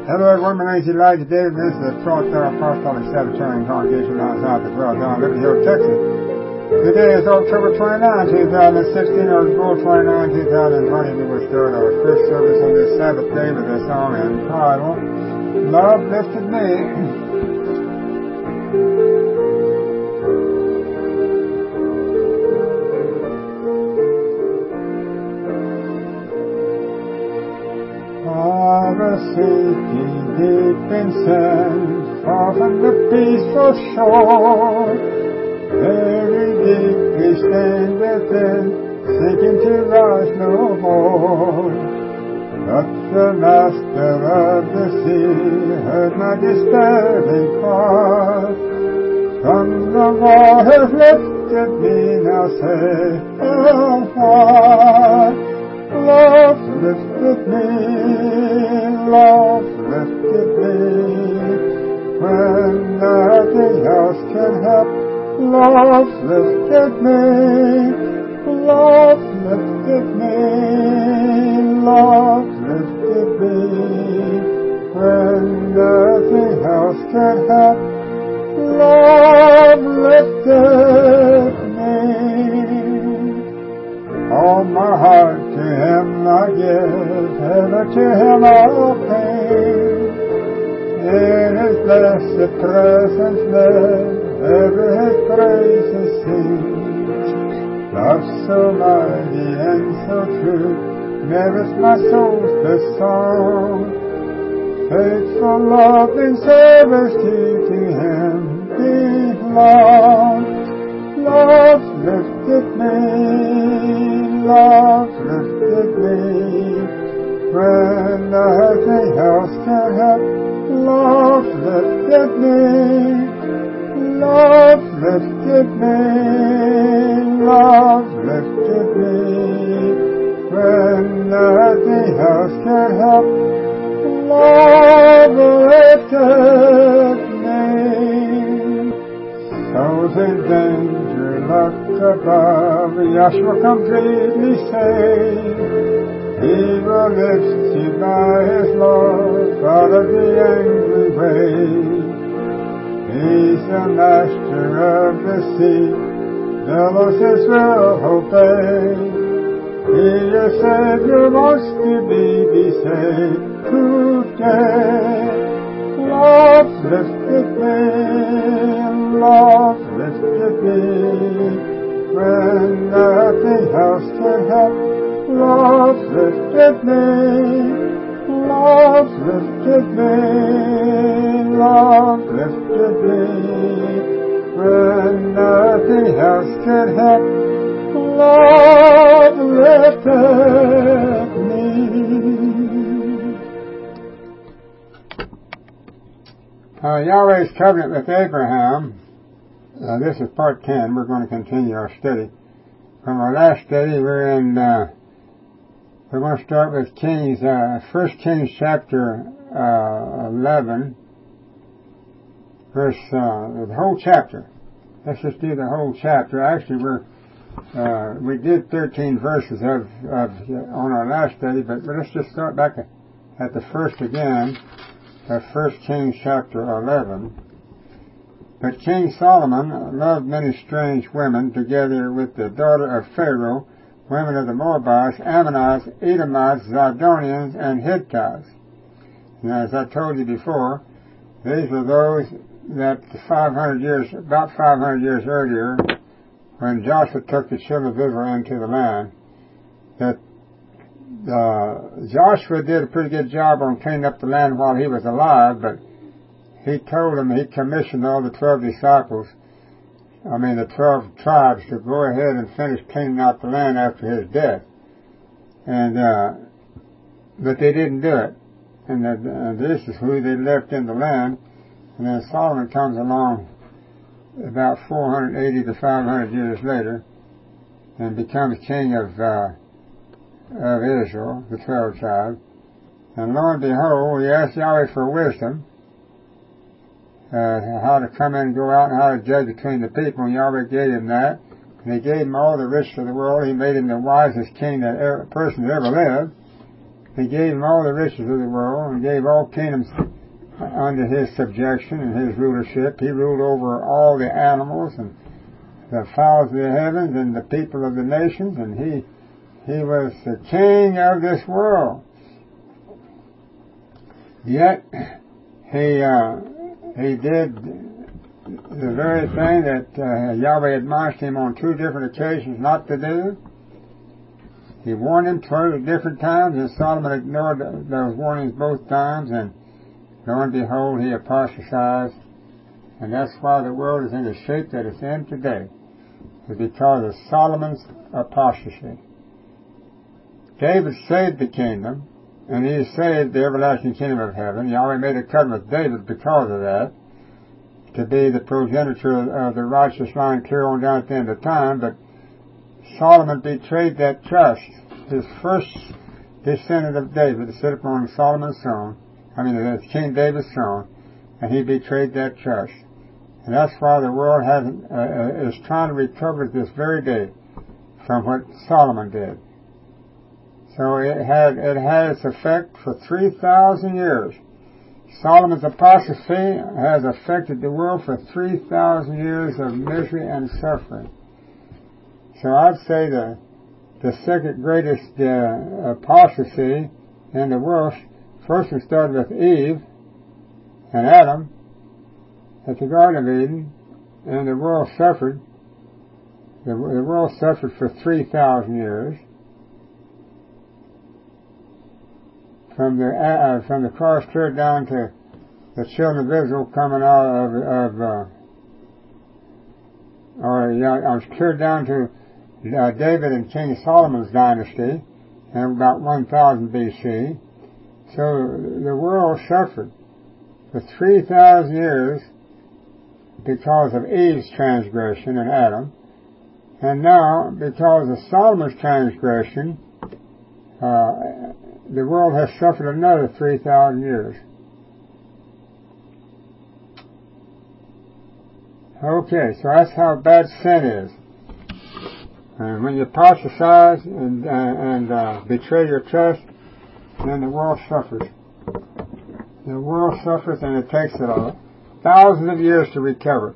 Hello everyone, my name is Elijah David. This is the 12th Apostolic Sabbatarian Congregation outside the Dwell down in Liberty Hill, Texas. Today is October 29, 2016, or April 29, 2020. We will start our first service on this Sabbath day with a song entitled, Love Lifted Me. Sinking deep in sin, far from the peaceful shore, very deep we stand within, sinking to rise no more. But the Master of the sea heard my despairing cry, from the waters lifted me, now say, oh why? Love lifted me, love lifted me, when nothing else can help. Love lifted me, love lifted me, love lifted me, when nothing else can help. Love lifted me. All my heart to Him I give, ever to Him I'll pay. In His blessed presence live, ever His praises sing. Love so mighty and so true, merits my soul's best song. Faithful love in service to Him belong. Love lifted me, love lifted me, when nothing else can help. Love lifted me, love lifted me, love lifted me, when nothing else can help. Love lifted me. Souls in danger, look above, Yahshua completely saved. He will lift you by His love out of the angry wave. He's the Master of the sea, billows His will obey. He, your Savior, wants to be saved today. Love lifted me, love lifted me, when nothing else can help. Love lifted me, love lifted me, love lifted me, when nothing else can help. Love lifted me. Yahweh's covenant with Abraham. This is part 10. We're going to continue our study. From our last study, we're going to start with Kings, 1 Kings chapter 11, verse, the whole chapter. Let's just do the whole chapter. Actually, we did 13 verses on our last study, but let's just start back at the first again. 1 Kings chapter 11. But King Solomon loved many strange women, together with the daughter of Pharaoh, women of the Moabites, Ammonites, Edomites, Zidonians, and Hittites. And as I told you before, these were those that about 500 years earlier, when Joshua took the children of Israel into the land, that Joshua did a pretty good job on cleaning up the land while he was alive, but he commissioned all the 12 disciples, the 12 tribes, to go ahead and finish cleaning out the land after his death. But they didn't do it. And this is who they left in the land. And then Solomon comes along about 480 to 500 years later and becomes king of Israel, the 12 tribes. And lo and behold, he asked Yahweh for wisdom, how to come in and go out and how to judge between the people. And Yahweh gave him that. And He gave him all the riches of the world. He made him the wisest king person that ever lived. He gave him all the riches of the world and gave all kingdoms under his subjection and his rulership. He ruled over all the animals and the fowls of the heavens and the people of the nations, and he was the king of this world. Yet he did the very thing that Yahweh admonished him on 2 different occasions not to do. He warned him 12 different times, and Solomon ignored those warnings both times, and lo and behold, he apostatized. And that's why the world is in the shape that it's in today. It's because of Solomon's apostasy. David saved the kingdom, and he saved the everlasting kingdom of heaven. Yahweh made a covenant with David because of that, to be the progenitor of the righteous line clear on down at the end of time. But Solomon betrayed that trust. His first descendant of David to sit upon Solomon's throne, King David's throne, and he betrayed that trust. And that's why the world is trying to recover this very day from what Solomon did. So it had its effect for 3,000 years. Solomon's apostasy has affected the world for 3,000 years of misery and suffering. So I'd say the second greatest apostasy in the world, first it started with Eve and Adam at the Garden of Eden, and the world suffered. The world suffered for 3,000 years. From the cross clear down to the children of Israel coming out clear down to David and King Solomon's dynasty in about 1000 BC. So the world suffered for 3,000 years because of Eve's transgression and Adam, and now because of Solomon's transgression, the world has suffered another 3,000 years. Okay, so that's how bad sin is. And when you apostatize and betray your trust, then the world suffers. The world suffers, and it takes it thousands of years to recover.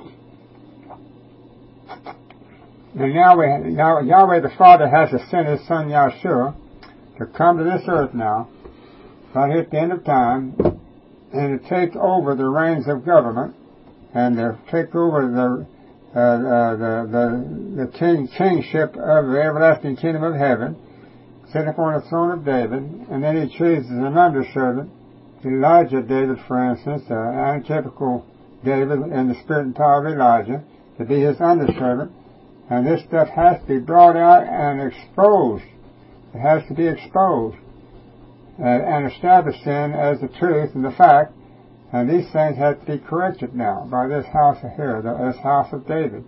And now Yahweh the Father has to send His Son Yahshua to come to this earth now, right at the end of time, and to take over the reins of government, and to take over the kingship of the everlasting kingdom of heaven, sit upon the throne of David, and then He chooses an underservant, Elijah David, for instance, an atypical David in the spirit and power of Elijah, to be His underservant, and this stuff has to be brought out and exposed. It has to be exposed and established then as the truth and the fact, and these things have to be corrected now by this house of here, this house of David.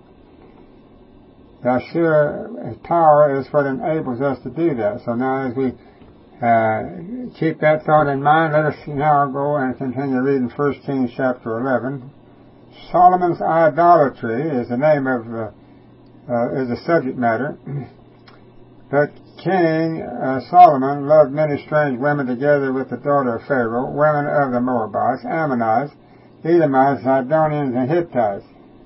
Yahshua's power is what enables us to do that. So now as we keep that thought in mind, let us now go and continue reading 1 Kings chapter 11. Solomon's idolatry is the name of is the subject matter. But King Solomon loved many strange women together with the daughter of Pharaoh, women of the Moabites, Ammonites, Edomites, Zidonians, and Hittites.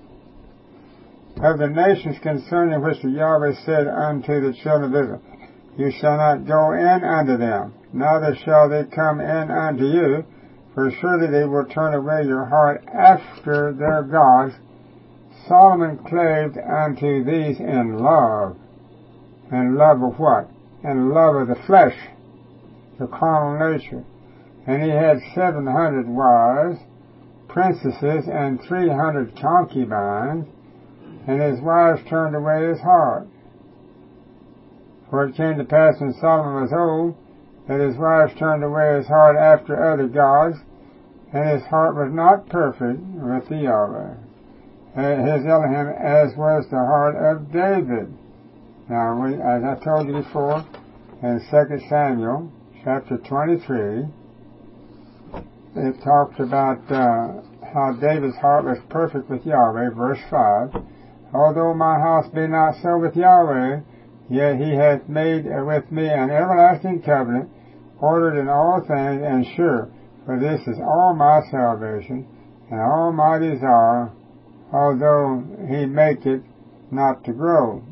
Of the nations concerning which the Yahweh said unto the children of Israel, You shall not go in unto them, neither shall they come in unto you, for surely they will turn away your heart after their gods. Solomon claved unto these in love. And love of what? And love of the flesh, the carnal nature. And he had 700 wives, princesses, and 300 concubines, and his wives turned away his heart. For it came to pass when Solomon was old, that his wives turned away his heart after other gods, and his heart was not perfect with the Yahweh, his Elohim, as was the heart of David. Now, as I told you before, in 2 Samuel chapter 23, it talks about how David's heart was perfect with Yahweh, verse 5. Although my house be not so with Yahweh, yet He hath made with me an everlasting covenant, ordered in all things, and sure, for this is all my salvation, and all my desire, although he make it not to grow.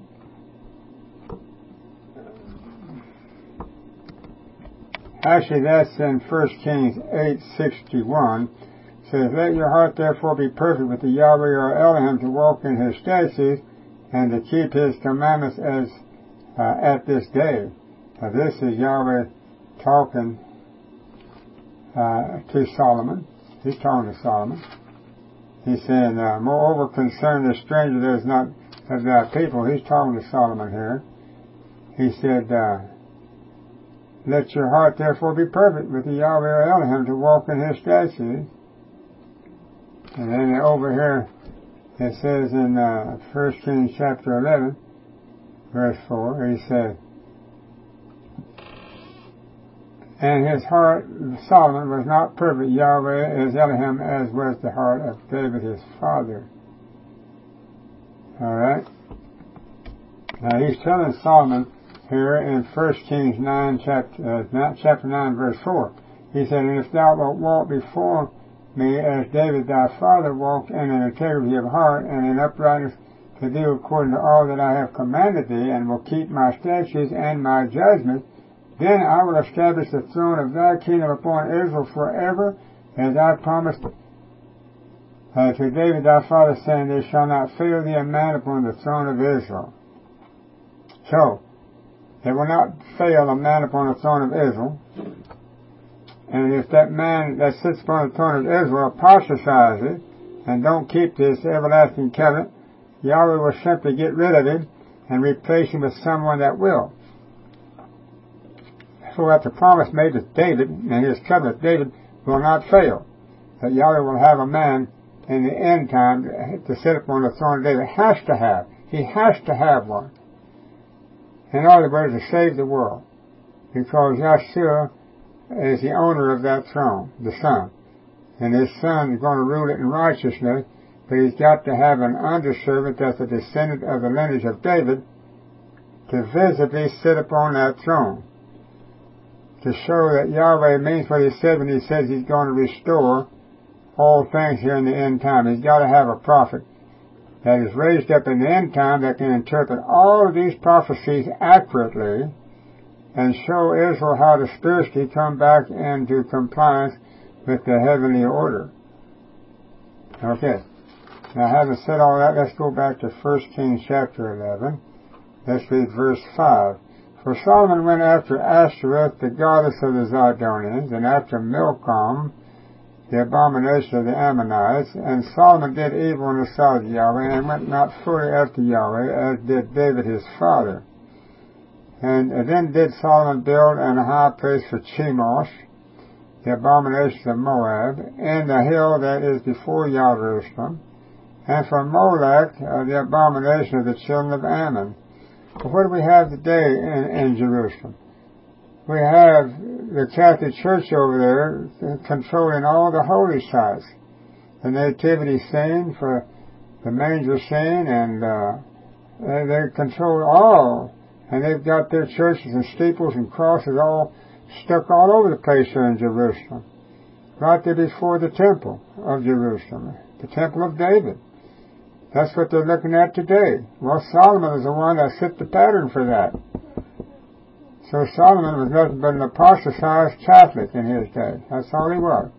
Actually, that's in 1 Kings 8:61. Says, let your heart therefore be perfect with the Yahweh your Elohim to walk in his statutes and to keep his commandments as at this day. This is Yahweh talking to Solomon. He's talking to Solomon. He said, moreover, concern the stranger that is not of thy people. He's talking to Solomon here. He said, let your heart therefore be perfect with the Yahweh your Elohim to walk in his statutes. And then over here, it says in 1 Kings chapter 11, verse 4, he said, and his heart, Solomon, was not perfect, Yahweh his Elohim, as was the heart of David his father. Alright? Now he's telling Solomon here in 1 Kings 9, chapter 9, verse 4. He said, and if thou wilt walk before me as David thy father walked in an integrity of heart and in uprightness to do according to all that I have commanded thee, and will keep my statutes and my judgments, then I will establish the throne of thy kingdom upon Israel forever, as I promised to David thy father, saying, there shall not fail thee a man upon the throne of Israel. So, there will not fail a man upon the throne of Israel. And if that man that sits upon the throne of Israel apostatizes and don't keep this everlasting covenant, Yahweh will simply get rid of him and replace him with someone that will. So that the promise made to David and his covenant, David will not fail. That Yahweh will have a man in the end time to sit upon the throne of David. He has to have one. In other words, to save the world. Because Yeshua is the owner of that throne, the Son. And his Son is going to rule it in righteousness, but he's got to have an underservant that's a descendant of the lineage of David to visibly sit upon that throne. To show that Yahweh means what he said when he says he's going to restore all things here in the end time. He's got to have a prophet that is raised up in the end time that can interpret all of these prophecies accurately and show Israel how to spiritually come back into compliance with the heavenly order. Okay. Now, having said all that, let's go back to 1 Kings chapter 11. Let's read verse 5. For Solomon went after Ashtoreth, the goddess of the Zidonians, and after Milcom, the abomination of the Ammonites. And Solomon did evil in the sight of Yahweh, and went not fully after Yahweh, as did David his father. And then did Solomon build an high place for Chemosh, the abomination of Moab, in the hill that is before Jerusalem, and for Molech, the abomination of the children of Ammon. But what do we have today in Jerusalem? We have the Catholic Church over there controlling all the holy sites. The nativity scene for the manger scene, and they control all. And they've got their churches and steeples and crosses all stuck all over the place here in Jerusalem. Right there before the temple of Jerusalem, the temple of David. That's what they're looking at today. Well, Solomon is the one that set the pattern for that. So Solomon was nothing but an apostatized Catholic in his day. That's all he was.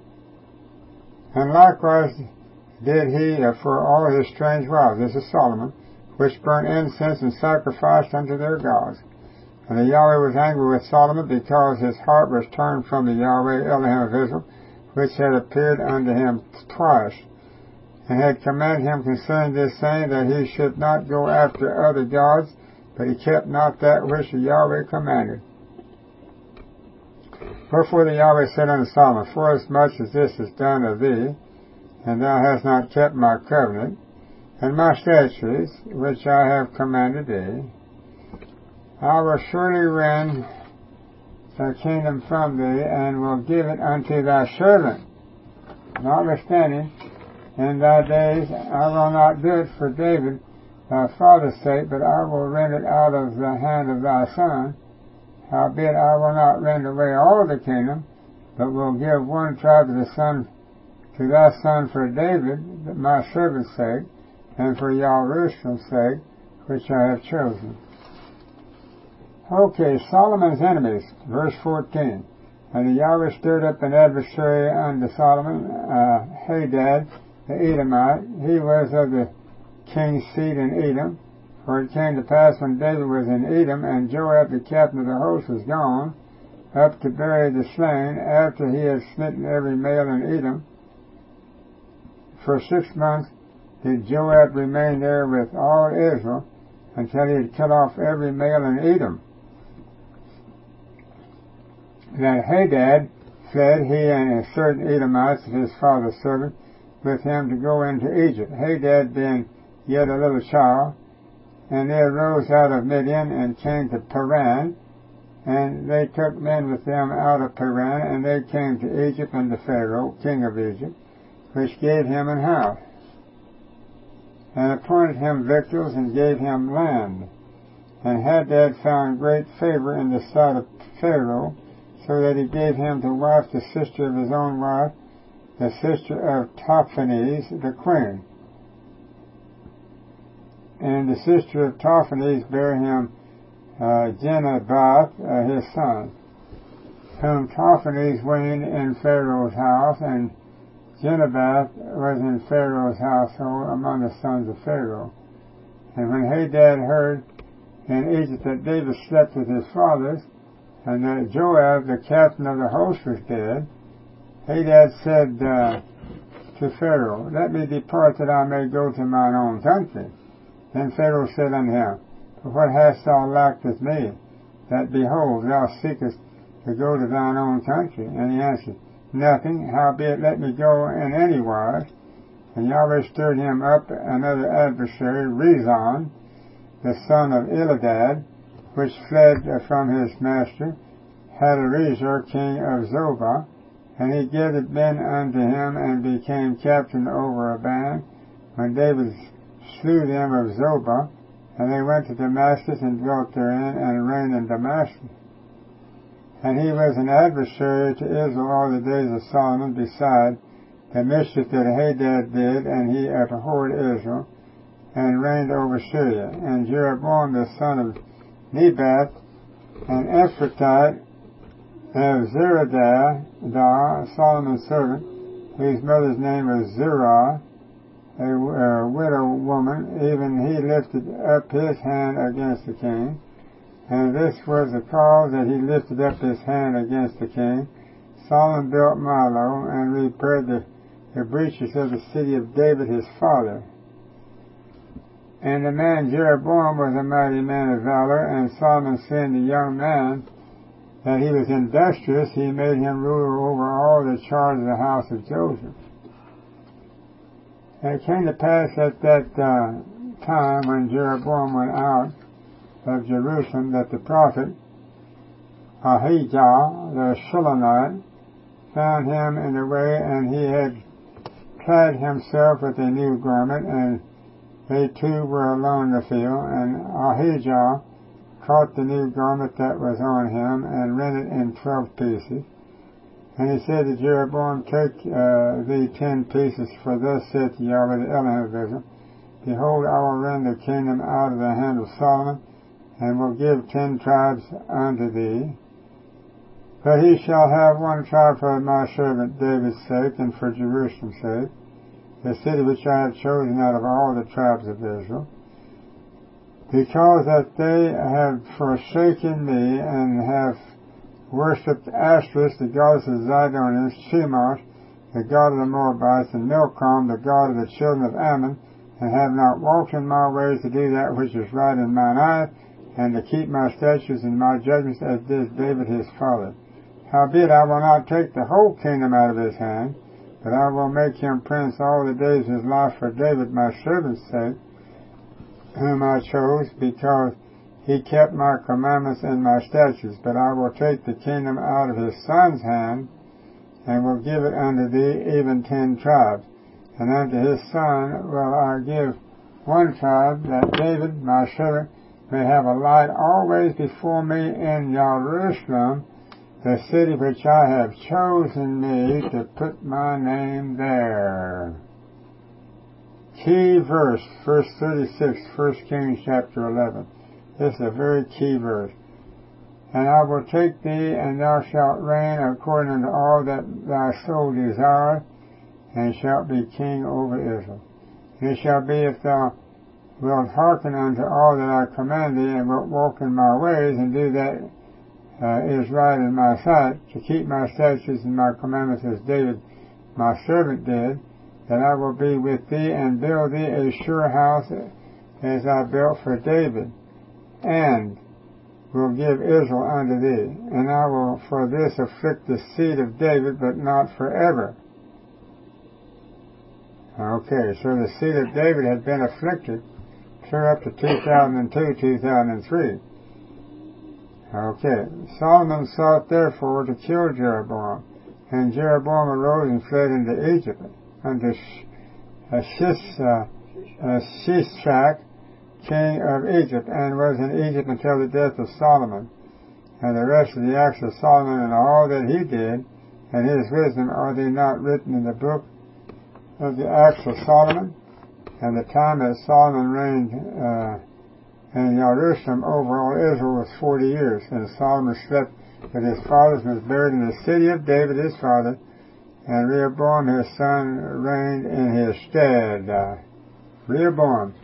And likewise did he for all his strange wives. This is Solomon, which burnt incense and sacrificed unto their gods. And the Yahweh was angry with Solomon because his heart was turned from the Yahweh Elohim of Israel, which had appeared unto him twice, and had commanded him concerning this, saying that he should not go after other gods, but he kept not that which the Yahweh commanded. Wherefore the Yahweh said unto Solomon, forasmuch as this is done of thee, and thou hast not kept my covenant, and my statutes, which I have commanded thee, I will surely rend the kingdom from thee, and will give it unto thy servant. Notwithstanding, in thy days I will not do it for David thy father's sake, but I will rend it out of the hand of thy son, Howbeit I will not rend away all the kingdom, but will give one tribe to thy son for David, my servant's sake, and for Jerusalem's sake, which I have chosen. Okay, Solomon's enemies, verse 14. And Yahweh stirred up an adversary unto Solomon, Hadad, the Edomite. He was of the king's seed in Edom. For it came to pass when David was in Edom, and Joab the captain of the host was gone, up to bury the slain, after he had smitten every male in Edom. For 6 months did Joab remain there with all Israel, until he had cut off every male in Edom. Then Hadad fled, he and certain Edomites of his father's servant, with him to go into Egypt. Hadad being yet a little child, and they arose out of Midian and came to Paran, and they took men with them out of Paran, and they came to Egypt unto Pharaoh, king of Egypt, which gave him an house, and appointed him victuals, and gave him land. And Hadad found great favor in the sight of Pharaoh, so that he gave him to wife the sister of his own wife, the sister of Tophanes, the queen. And the sister of Tophanes bare him Genubath, his son, whom Tophanes weaned in Pharaoh's house, and Genubath was in Pharaoh's household among the sons of Pharaoh. And when Hadad heard in Egypt that David slept with his fathers, and that Joab, the captain of the host, was dead, Hadad said to Pharaoh, Let me depart that I may go to mine own country. Then Pharaoh said unto him, But what hast thou lacked with me, that, behold, thou seekest to go to thine own country? And he answered, Nothing, howbeit let me go in any wise. And Yahweh stirred him up another adversary, Rezon, the son of Eladad, which fled from his master, Hadarezer, king of Zobah, and he gathered men unto him, and became captain over a band, when David slew them of Zobah, and they went to Damascus, and dwelt therein, and reigned in Damascus. And he was an adversary to Israel all the days of Solomon, beside the mischief that Hadad did, and he abhorred Israel, and reigned over Syria. And Jeroboam the son of Nebat, an Ephratite of Zeradah, Solomon's servant, whose mother's name was Zerah, a widow woman, even he lifted up his hand against the king. And this was the cause that he lifted up his hand against the king. Solomon built Milo, and repaired the breaches of the city of David his father. And the man Jeroboam was a mighty man of valor, and Solomon, seeing the young man that he was industrious, he made him ruler over all the charge of the house of Joseph. And it came to pass at that time, when Jeroboam went out of Jerusalem, that the prophet Ahijah the Shilonite found him in the way, and he had clad himself with a new garment, and they two were alone in the field. And Ahijah caught the new garment that was on him, and rent it in 12 pieces. And he said to Jeroboam, Take thee 10 pieces, for thus saith Yahweh the Elohim of Israel, Behold, I will rend the kingdom out of the hand of Solomon, and will give 10 tribes unto thee. But he shall have 1 tribe for my servant David's sake, and for Jerusalem's sake, the city which I have chosen out of all the tribes of Israel, because that they have forsaken me, and have worshipped Ashtoreth, the goddess of Zidonians, Chemosh, the god of the Moabites, and Milcom, the god of the children of Ammon, and have not walked in my ways to do that which is right in mine eyes, and to keep my statutes and my judgments, as did David his father. Howbeit I will not take the whole kingdom out of his hand, but I will make him prince all the days of his life for David my servant's sake, whom I chose, because he kept my commandments and my statutes. But I will take the kingdom out of his son's hand, and will give it unto thee, even 10 tribes. And unto his son will I give 1 tribe, that David my servant may have a light always before me in Jerusalem, the city which I have chosen me to put my name there. Key verse, verse 36, 1 Kings chapter 11. This is a very key verse. And I will take thee, and thou shalt reign according unto all that thy soul desireth, and shalt be king over Israel. And it shall be, if thou wilt hearken unto all that I command thee, and wilt walk in my ways, and do that is right in my sight, to keep my statutes and my commandments as David my servant did, that I will be with thee, and build thee a sure house as I built for David, and will give Israel unto thee. And I will for this afflict the seed of David, but not forever. Okay, so the seed of David had been afflicted clear up to 2002, 2003. Okay, Solomon sought therefore to kill Jeroboam, and Jeroboam arose and fled into Egypt, unto Shishak, king of Egypt, and was in Egypt until the death of Solomon. And the rest of the acts of Solomon and all that he did, and his wisdom, are they not written in the book of the acts of Solomon? And the time that Solomon reigned in Jerusalem over all Israel was 40 years. And Solomon slept with his fathers and was buried in the city of David his father, and Rehoboam his son reigned in his stead. Rehoboam.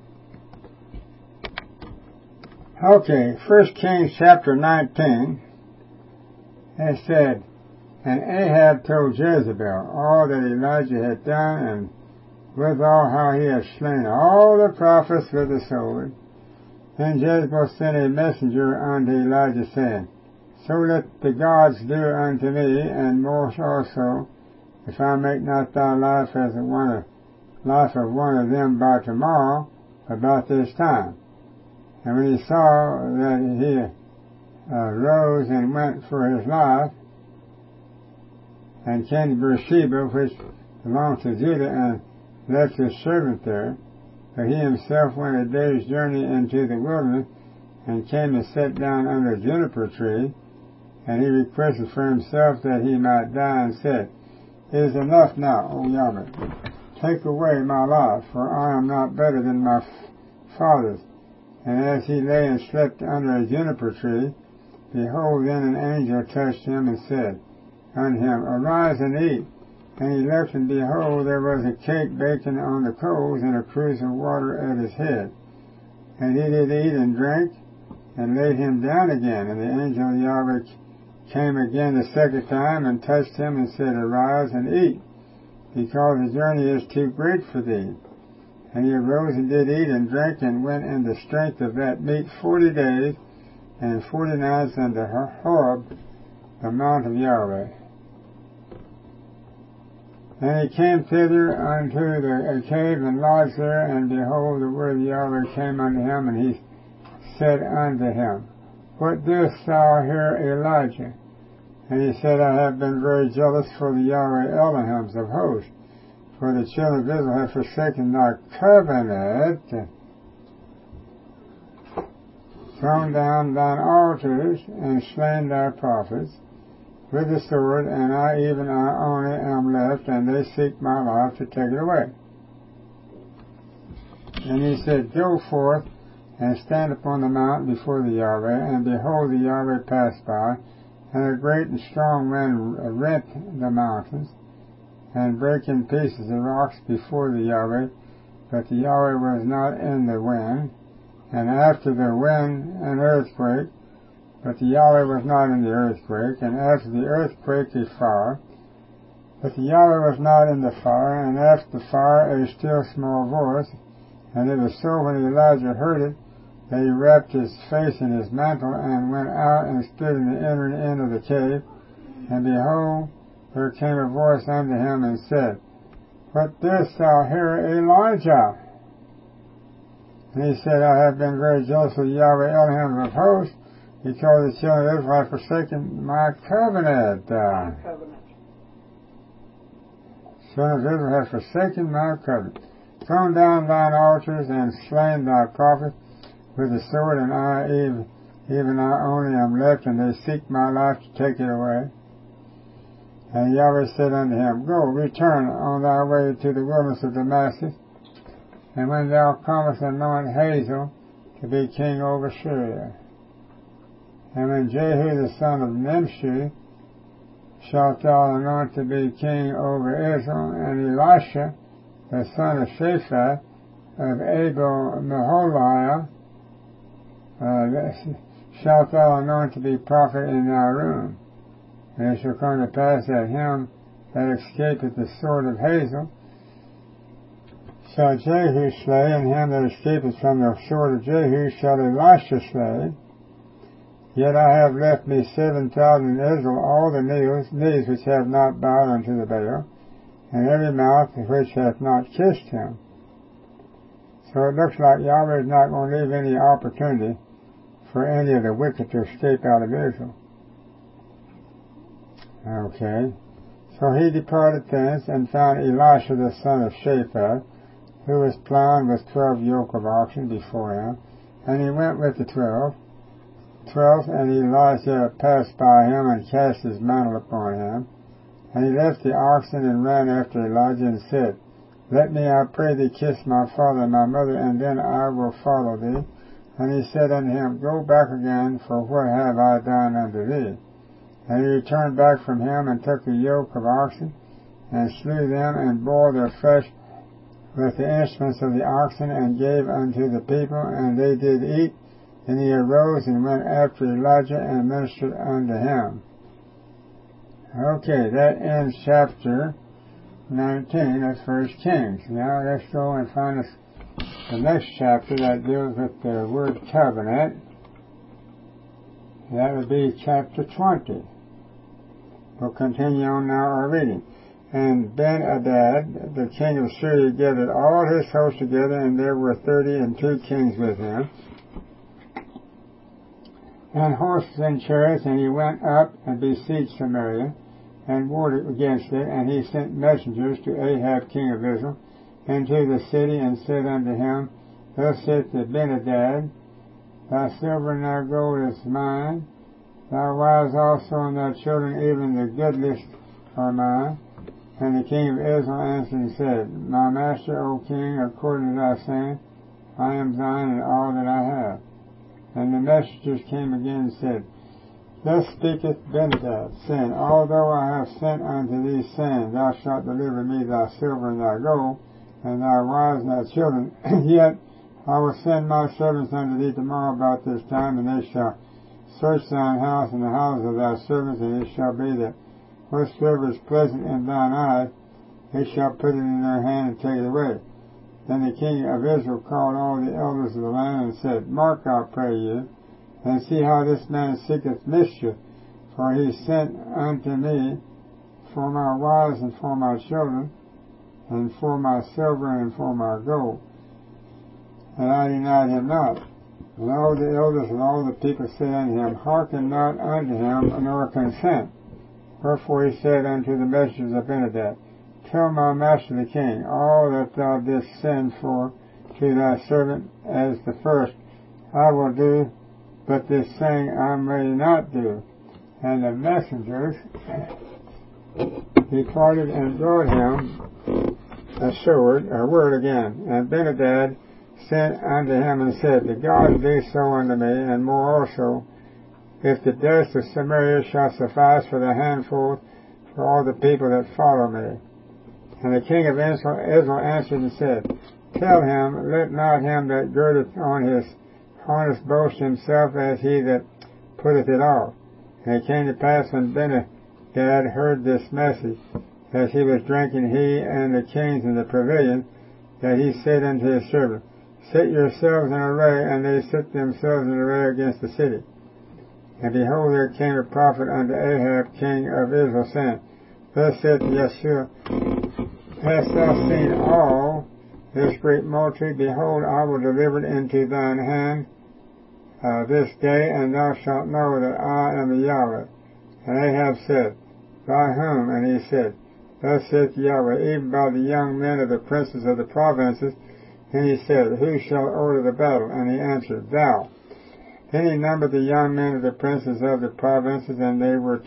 Okay, 1 Kings chapter 19, it said, And Ahab told Jezebel all that Elijah had done, and withal how he had slain all the prophets with the sword. Then Jezebel sent a messenger unto Elijah, saying, So let the gods do unto me, and more also, if I make not thy life as life of one of them by tomorrow, about this time. And when he saw that he rose and went for his life, and came to Beersheba, which belonged to Judah, and left his servant there, but he himself went a day's journey into the wilderness, and came and sat down under a juniper tree, and he requested for himself that he might die, and said, It is enough now, O Yahweh, take away my life, for I am not better than my fathers. And as he lay and slept under a juniper tree, behold, then an angel touched him and said unto him, Arise and eat. And he looked, and behold, there was a cake baking on the coals, and a cruse of water at his head. And he did eat and drink, and laid him down again. And the angel of Yahweh came again the second time, and touched him, and said, Arise and eat, because the journey is too great for thee. And he arose and did eat and drink, and went in the strength of that meat 40 days, and 40 nights unto Horeb, the mount of Yahweh. And he came thither unto a cave, and lodged there, and behold, the word of Yahweh came unto him, and he said unto him, What doest thou here, Elijah? And he said, I have been very jealous for the Yahweh Elohims of hosts, for the children of Israel have forsaken thy covenant, thrown down thine altars, and slain thy prophets with the sword, and I only am left, and they seek my life to take it away. And he said, Go forth, and stand upon the mountain before the Yahweh, and behold, the Yahweh passed by, and a great and strong wind rent the mountains, and brake in pieces the rocks before the Yahweh, but the Yahweh was not in the wind. And after the wind, an earthquake, but the Yahweh was not in the earthquake. And after the earthquake, a fire, but the Yahweh was not in the fire. And after the fire, a still small voice. And it was so when Elijah heard it, that he wrapped his face in his mantle, and went out and stood in the inner end of the cave. And behold, there came a voice unto him, and said, What doest thou here, Elijah? And he said, I have been very jealous of Yahweh Elohim of hosts, because the children of Israel have forsaken my covenant. Children of Israel have forsaken my covenant, thrown down thine altars, and slain thy prophets with the sword, and even I only am left, and they seek my life to take it away. And Yahweh said unto him, Go, return on thy way to the wilderness of Damascus, and when thou comest, anoint Hazael to be king over Syria. And when Jehu the son of Nimshi shalt thou anoint to be king over Israel, and Elisha the son of Shaphat of Abel Meholiah shalt thou anoint to be prophet in thy room. And it shall come to pass that him that escapeth the sword of Hazael shall Jehu slay, and him that escapeth from the sword of Jehu shall Elisha slay. Yet I have left me 7,000 in Israel, all the knees which have not bowed unto the Baal, and every mouth which hath not kissed him. So it looks like Yahweh is not going to leave any opportunity for any of the wicked to escape out of Israel. Okay. So he departed thence and found Elisha the son of Shaphat, who was plowing with 12 yoke of oxen before him, and he went with the 12, and Elisha passed by him and cast his mantle upon him. And he left the oxen and ran after Elijah and said, Let me, I pray thee, kiss my father and my mother, and then I will follow thee. And he said unto him, Go back again, for what have I done unto thee? And he returned back from him, and took a yoke of oxen, and slew them, and boiled their flesh with the instruments of the oxen, and gave unto the people, and they did eat. And he arose and went after Elijah, and ministered unto him. Okay, that ends chapter 19 of 1 Kings. Now let's go and find us the next chapter that deals with the word covenant. That would be chapter 20. We'll continue on now our reading. And Ben-Hadad, the king of Syria, gathered all his host together, and there were 32 kings with him, and horses and chariots, and he went up and besieged Samaria, and warred against it, and he sent messengers to Ahab king of Israel, into the city, and said unto him, Thus saith Ben-Hadad, Thy silver and thy gold is mine, thy wives also and thy children, even the goodliest, are mine. And the king of Israel answered and said, My master, O king, according to thy saying, I am thine and all that I have. And the messengers came again and said, Thus speaketh Ben-Hadad, saying, Although I have sent unto thee, saying, Thou shalt deliver me thy silver and thy gold, and thy wives and thy children, yet I will send my servants unto thee tomorrow about this time, and they shall search thine house and the houses of thy servants, and it shall be that whatsoever is pleasant in thine eyes, they shall put it in their hand and take it away. Then the king of Israel called all the elders of the land and said, Mark, I pray you, and see how this man seeketh mischief, for he sent unto me for my wives and for my children, and for my silver and for my gold. And I denied him not. And all the elders and all the people said unto him, Hearken not unto him, nor consent. Wherefore he said unto the messengers of Ben-Hadad, Tell my master the king, all that thou didst send for to thy servant as the first, I will do, but this saying I may not do. And the messengers departed and brought him a word again. And Ben-Hadad sent unto him and said, The God do so unto me, and more also, if the dust of Samaria shall suffice for the handful for all the people that follow me. And the king of Israel answered and said, Tell him, let not him that girdeth on his harness boast himself as he that putteth it off. And it came to pass when Ben-Hadad heard this message, as he was drinking, he and the kings in the pavilion, that he said unto his servant, Set yourselves in array, and they set themselves in array against the city. And behold, there came a prophet unto Ahab king of Israel, saying, Thus saith Yeshua, Hast thou seen all this great multitude? Behold, I will deliver it into thine hand this day, and thou shalt know that I am the Yahweh. And Ahab said, By whom? And he said, Thus saith Yahweh, even by the young men of the princes of the provinces, Then he said, Who shall order the battle? And he answered, Thou. Then he numbered the young men of the princes of the provinces, and they were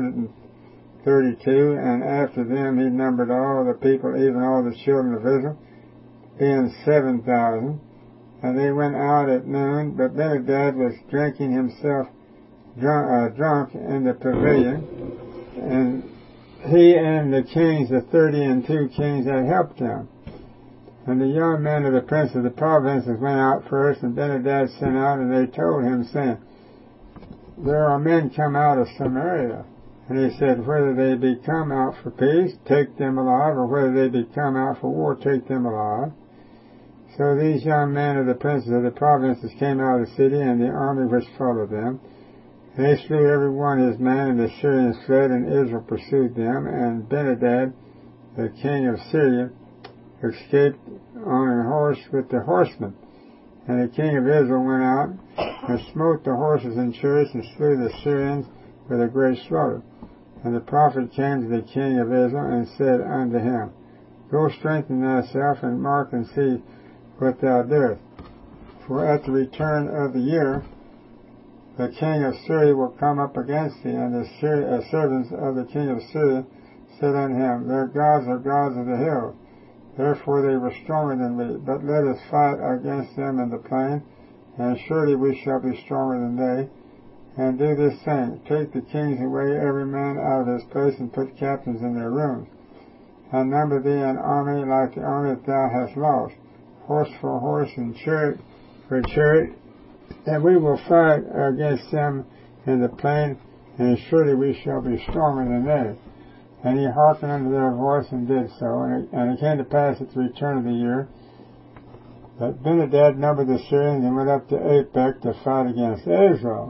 232. And after them he numbered all the people, even all the children of Israel, being 7,000. And they went out at noon, but Benhadad was drinking himself drunk in the pavilion, and he and the kings, the 32 kings that helped him. And the young men of the prince of the provinces went out first, and Benhadad sent out, and they told him, saying, There are men come out of Samaria. And he said, Whether they be come out for peace, take them alive, or whether they be come out for war, take them alive. So these young men of the princes of the provinces came out of the city, and the army which followed them. They slew every one his man, and the Syrians fled, and Israel pursued them. And Benhadad, the king of Syria, escaped on a horse with the horsemen. And the king of Israel went out and smote the horses and chariots, and slew the Syrians with a great slaughter. And the prophet came to the king of Israel, and said unto him, Go strengthen thyself, and mark and see what thou doest. For at the return of the year, the king of Syria will come up against thee. And the servants of the king of Syria said unto him, Their gods are gods of the hills, therefore they were stronger than we. But let us fight against them in the plain, and surely we shall be stronger than they. And do this thing, take the kings away, every man out of his place, and put captains in their rooms. And number thee an army like the army that thou hast lost, horse for horse, and chariot for chariot, and we will fight against them in the plain, and surely we shall be stronger than they. And he hearkened unto their voice, and did so. And it came to pass at the return of the year, that Benhadad numbered the Syrians, and went up to Aphek to fight against Israel.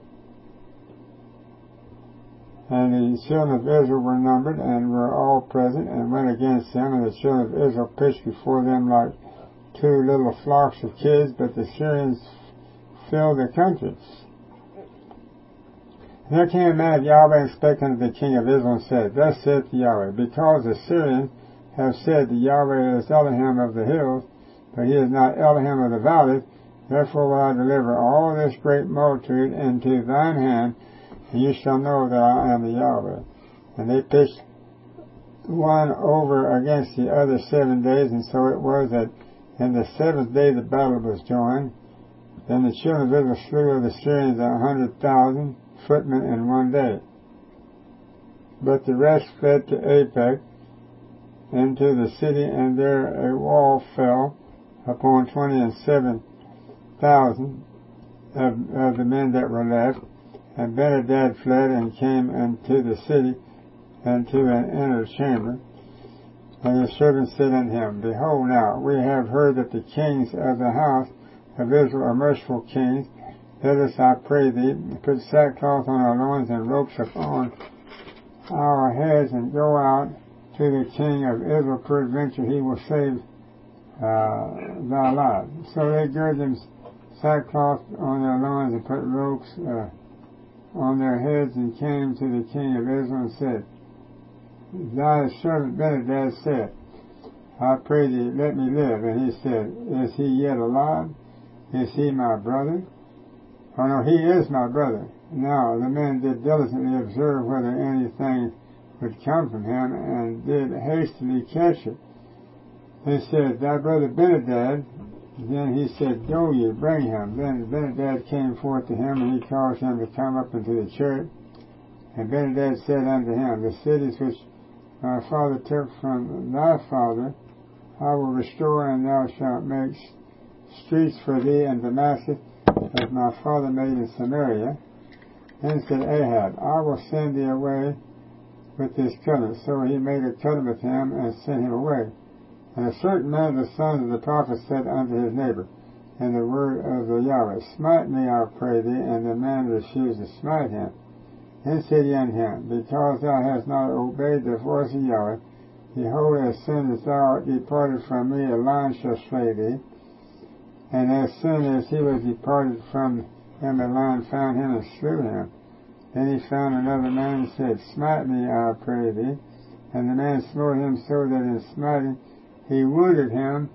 And the children of Israel were numbered, and were all present, and went against them. And the children of Israel pitched before them like two little flocks of kids, but the Syrians filled the country. And there came a man of Yahweh, and spake unto the king of Israel, and said, Thus saith Yahweh, Because the Syrians have said that Yahweh is Elohim of the hills, but he is not Elohim of the valleys, therefore will I deliver all this great multitude into thine hand, and you shall know that I am the Yahweh. And they pitched one over against the other 7 days, and so it was that in the 7th day the battle was joined. Then the children of Israel slew of the Syrians 100,000 footmen in 1 day. But the rest fled to Aphek into the city, and there a wall fell upon 27,000 of the men that were left. And Benhadad fled, and came into the city, and to an inner chamber. And the servants said unto him, Behold now, we have heard that the kings of the house of Israel are merciful kings. Let us, I pray thee, put sackcloth on our loins, and ropes upon our heads, and go out to the king of Israel. Peradventure he will save thy life. So they girded them sackcloth on their loins, and put ropes on their heads, and came to the king of Israel, and said, Thy servant Benhadad said, I pray thee, let me live. And he said, Is he yet alive? Is he my brother? Oh no, he is my brother. Now the men did diligently observe whether anything would come from him, and did hastily catch it. They said, Thy brother Benhadad. Then he said, Go ye, bring him. Then Benhadad came forth to him, and he caused him to come up into the chariot. And Benhadad said unto him, The cities which my father took from thy father I will restore, and thou shalt make streets for thee in Damascus, as my father made in Samaria. Then said Ahab, I will send thee away with this covenant. So he made a covenant with him, and sent him away. And a certain man of the sons of the prophets said unto his neighbor, in the word of the Yahweh, Smite me, I pray thee. And the man refused to smite him. Then said he unto him, Because thou hast not obeyed the voice of Yahweh, behold, as soon as thou art departed from me, a lion shall slay thee. And as soon as he was departed from him, a lion found him, and slew him. Then he found another man, and said, Smite me, I pray thee. And the man smote him, so that in smiting he wounded him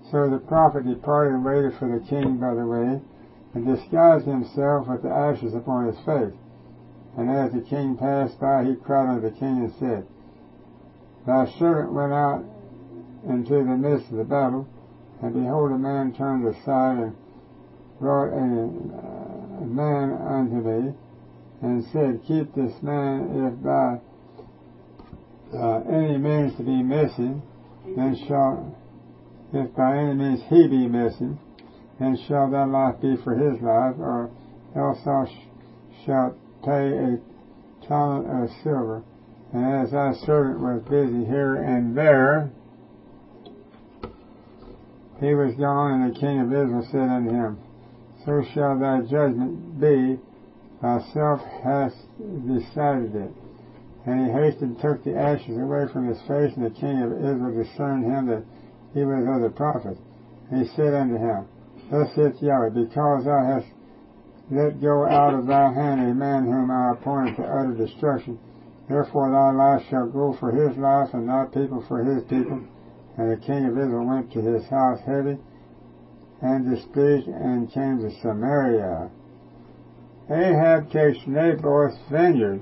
So the prophet departed and waited for the king by the way, and disguised himself with the ashes upon his face. And as the king passed by, he cried unto the king and said, Thy servant went out into the midst of the battle, and behold, a man turned aside and brought a man unto me, and said, Keep this man, if by any means to be missing, then shall, if by any means he be missing, then shall thy life be for his life, or else thou shalt pay a talent of silver. And as thy servant was busy here and there, he was gone, and the king of Israel said unto him, So shall thy judgment be, thyself hast decided it. And he hastened and took the ashes away from his face, and the king of Israel discerned him that he was of the prophet. And he said unto him, Thus saith Yahweh, because thou hast let go out of thy hand a man whom I appointed to utter destruction, therefore thy life shall go for his life, and thy people for his people. And the king of Israel went to his house heavy and displeased, and came to Samaria. Ahab takes Naboth's vineyard.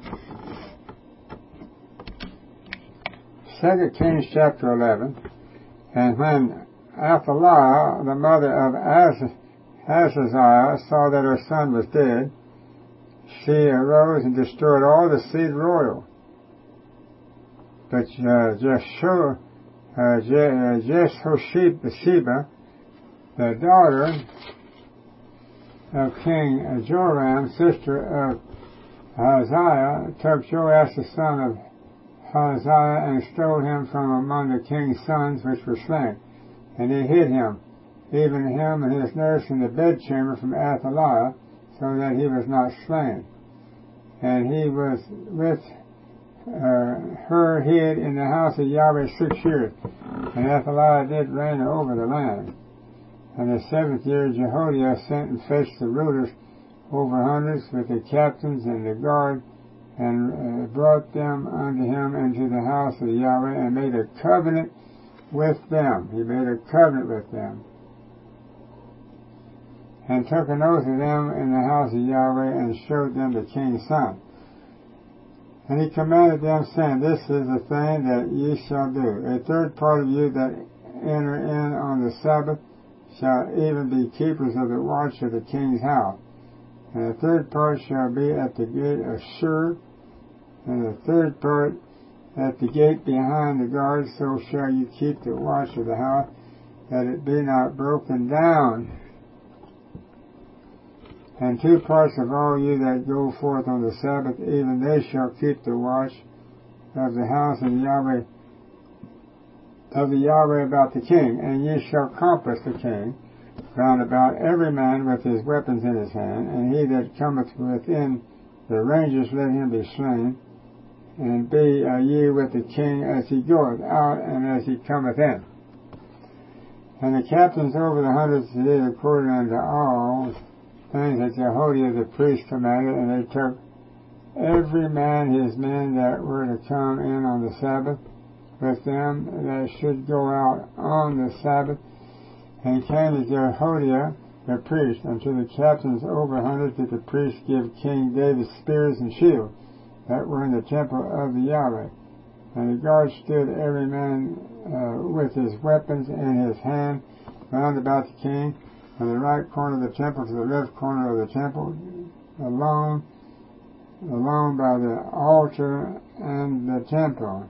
2 Kings chapter 11. And when Athaliah, the mother of Ahaziah, saw that her son was dead, she arose and destroyed all the seed royal. But Jeshosheba, the daughter of King Joram, sister of Ahaziah, took Joash the son of Ahaziah and stole him from among the king's sons which were slain. And he hid him, even him and his nurse, in the bedchamber from Athaliah, so that he was not slain. And he was with her hid in the house of Yahweh 6 years. And Athaliah did reign over the land. And the 7th year Jehoiada sent and fetched the rulers over hundreds with the captains and the guard, and brought them unto him into the house of Yahweh, and made a covenant with them. He made a covenant with them, and took an oath of them in the house of Yahweh, and showed them the king's son. And he commanded them, saying, This is the thing that ye shall do. A third part of you that enter in on the Sabbath shall even be keepers of the watch of the king's house. And the third part shall be at the gate of Shur, and the third part at the gate behind the guard. So shall you keep the watch of the house, that it be not broken down. And 2 parts of all you that go forth on the Sabbath, even they shall keep the watch of the house of the Yahweh about the king. And ye shall compass the king round about, every man with his weapons in his hand, and he that cometh within the ranges, let him be slain. And be ye with the king as he goeth out and as he cometh in. And the captains over the hundreds did according unto all things that Jehoiada the priest commanded, and they took every man his men that were to come in on the Sabbath, with them that should go out on the Sabbath, and came to Jehoiada the priest. Unto the captains over hundreds did the priest give King David spears and shields that were in the temple of the Yahweh. And the guard stood every man with his weapons in his hand round about the king, from the right corner of the temple to the left corner of the temple, along by the altar and the temple.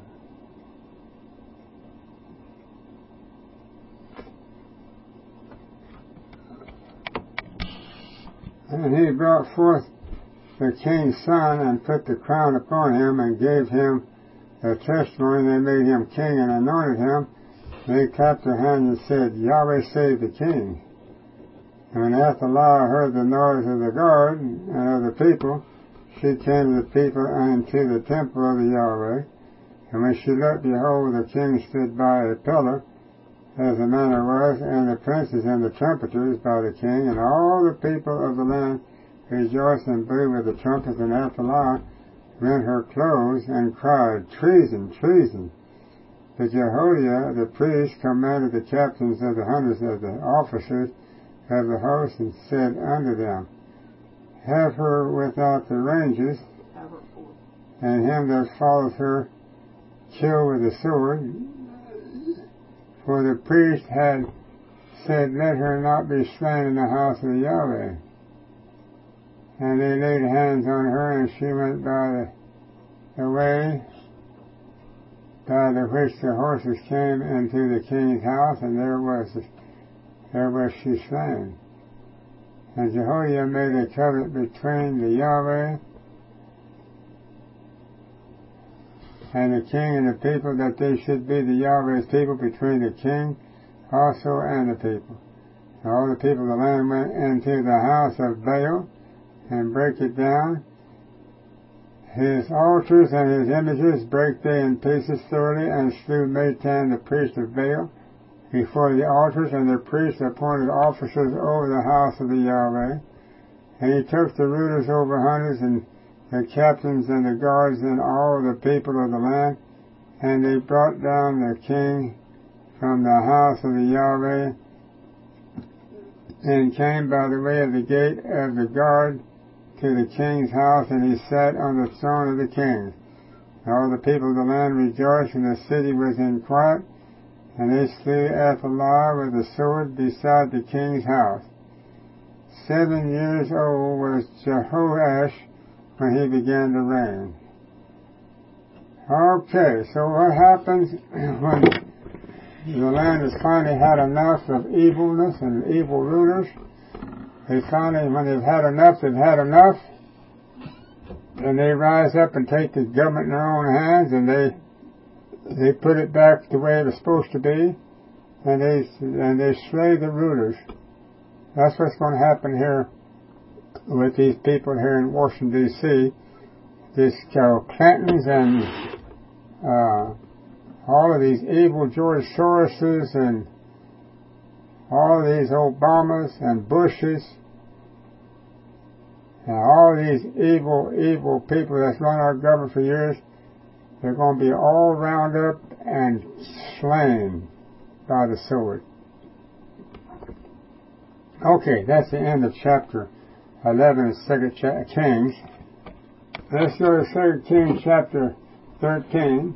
And he brought forth the king's son, and put the crown upon him, and gave him a testimony. They made him king, and anointed him. They clapped their hands and said, Yahweh save the king. And when Athaliah heard the noise of the guard and of the people, she came to the people unto the temple of the Yahweh. And when she looked, behold, the king stood by a pillar, as the manner was, and the princes and the trumpeters by the king, and all the people of the land rejoiced and blew with the trumpets. And Athaliah rent her clothes and cried, Treason, treason. But Jehoiada the priest commanded the captains of the hundreds of the officers of the host, and said unto them, Have her without the ranges, and him that followeth her kill with the sword. For the priest had said, Let her not be slain in the house of Yahweh. And they laid hands on her, and she went by the way by the which the horses came into the king's house, and there was she slain. And Jehoiada made a covenant between the Yahweh and the king and the people, that they should be the Yahweh's people, between the king also and the people. And all the people of the land went into the house of Baal, and brake it down. His altars and his images brake they in pieces thoroughly, and slew Matan the priest of Baal before the altars, and the priests appointed officers over the house of the Yahweh. And he took the rulers over hundreds, and the captains and the guards, and all the people of the land, and they brought down the king from the house of the Yahweh, and came by the way of the gate of the guard to the king's house, and he sat on the throne of the king. And all the people of the land rejoiced, and the city was in quiet, and they slew Athaliah with the sword beside the king's house. 7 years old was Jehoash when he began to reign. Okay, so what happens when the land has finally had enough of evilness and evil rulers? They finally, when they've had enough, and they rise up and take the government in their own hands, and they put it back the way it was supposed to be, and they slay the rulers. That's what's going to happen here with these people here in Washington, D.C. These Clintons and all of these evil George Soroses and all of these Obamas and Bushes and all these evil people that's run our government for years, they're going to be all round up and slain by the sword. Okay, that's the end of chapter 11 of 2 Kings. Let's go to 2 Kings chapter 13.